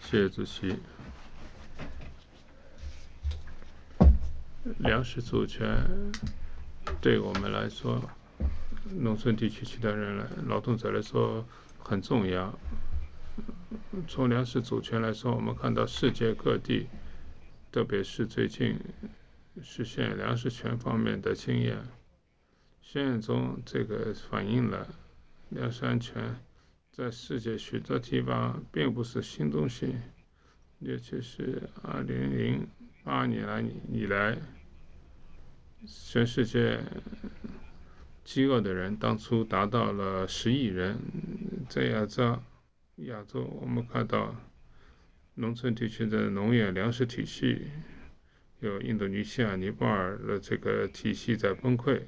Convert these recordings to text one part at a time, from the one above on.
谢谢主席。粮食主权对我们来说，农村地区其他人来劳动者来说很重要。从粮食主权来说，我们看到世界各地，特别是最近实现粮食权方面的经验，宣言中这个反映了粮食安全在世界许多地方并不是新东西，尤其是2008年以来，全世界饥饿的人当初达到了10亿人。在亚洲，我们看到农村地区的农业粮食体系，有印度尼西亚、尼泊尔的这个体系在崩溃。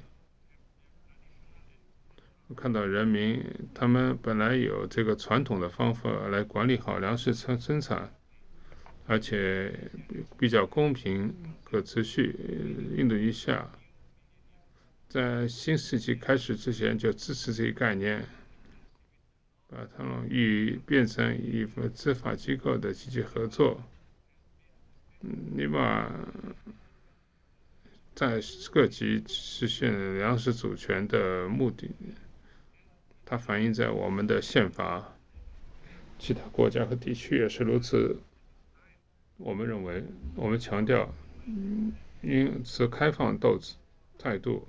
看到人民他们本来有这个传统的方法来管理好粮食生产，而且比较公平可持续。印度尼西亚在新世纪开始之前就支持这一概念，把它们变成一个执法机构的积极合作。尼泊尔在各级实现粮食主权的目的，它反映在我们的宪法，其他国家和地区也是如此。我们认为，我们强调应持开放态度，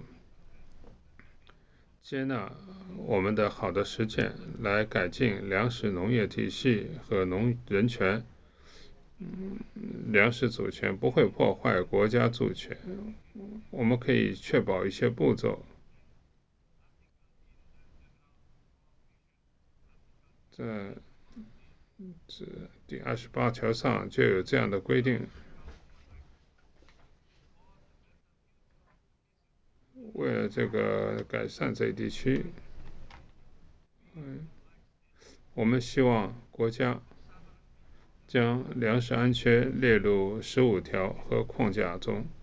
接纳我们的好的实践，来改进粮食农业体系和人权。粮食主权不会破坏国家主权，我们可以确保一些步骤。在第28条上就有这样的规定。为了这个改善这一地区，我们希望国家将粮食安全列入15条和框架中。